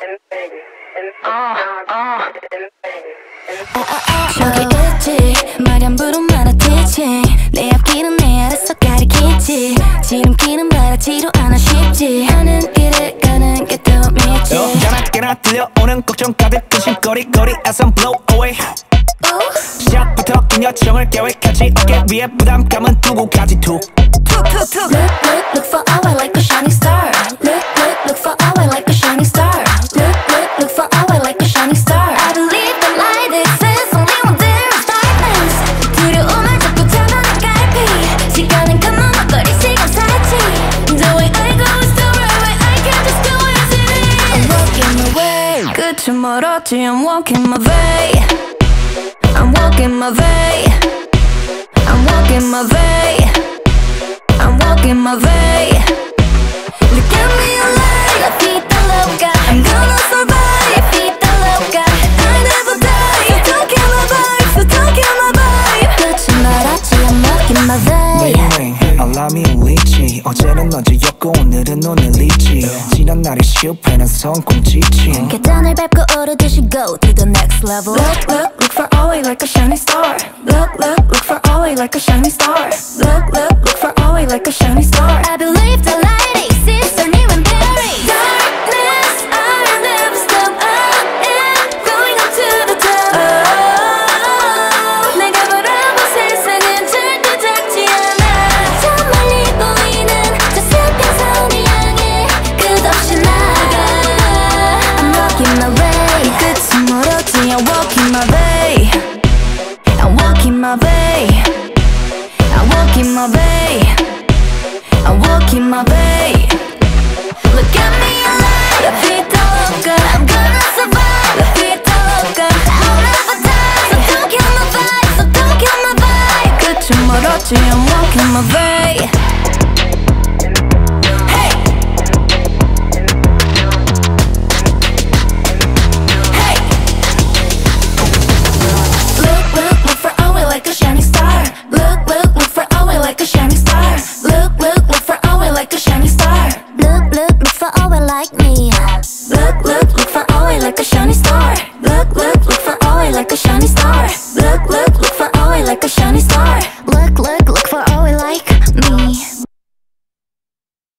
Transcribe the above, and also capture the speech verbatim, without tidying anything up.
저기 있지 말연부로 말아듣지 내 앞길은 내 알아서 가리키지 지름길은 바라지로 않아 쉽지 하는 길을 가는 게 더 밉지 가나깨나 들려오는 걱정 가득한 심거리거리 as I'm blow away 시작부터 긴 여정을 계획하지 어깨 위에 부담감은 두고 가지 툭 Look, look, look for our like a shining star Look, look, look for our like a shining star Look, look, look for our like a shining star I believe the light exists only when there is darkness 두려움을 잡고 타는 갈피 시간은 까먹어버린 시간 살지 The way I go is the right way I can't just go as it is I'm walking my way 끝이 멀었지 I'm walking my way I'm walking my way I'm walking my way I'm walking my way Look at me alive La vida loca I'm gonna survive La vida loca I never die So don't kill my vibe So don't kill my vibe 끝이 말았지 I'm walking my way 매일매일 알람이 울리지 어제는 어제였고 오늘은 오늘이지 지난 날이 실패는 성공 지침 계단을 밟고 오르듯이 go to the next level Look, look, look for always like a shining star Look, look, look for always like a shining star Look, look, look for always like a shining star I believe the light exists only when there is darkness I'll never stop I am going up to the top oh, 내가 바라본 세상은 절대 작지 않아 저 멀리 보이는 저 수평선을 향해 끝없이 나가 I'm walking my way 끝이 멀었지 I'm walking my way I'm walking my way I'm walking my way I'm walking my way Look at me alive La vida loca I'm gonna survive La vida loca I'll never die So don't kill my vibe So don't kill my vibe 끝이 멀었지 I'm walking my way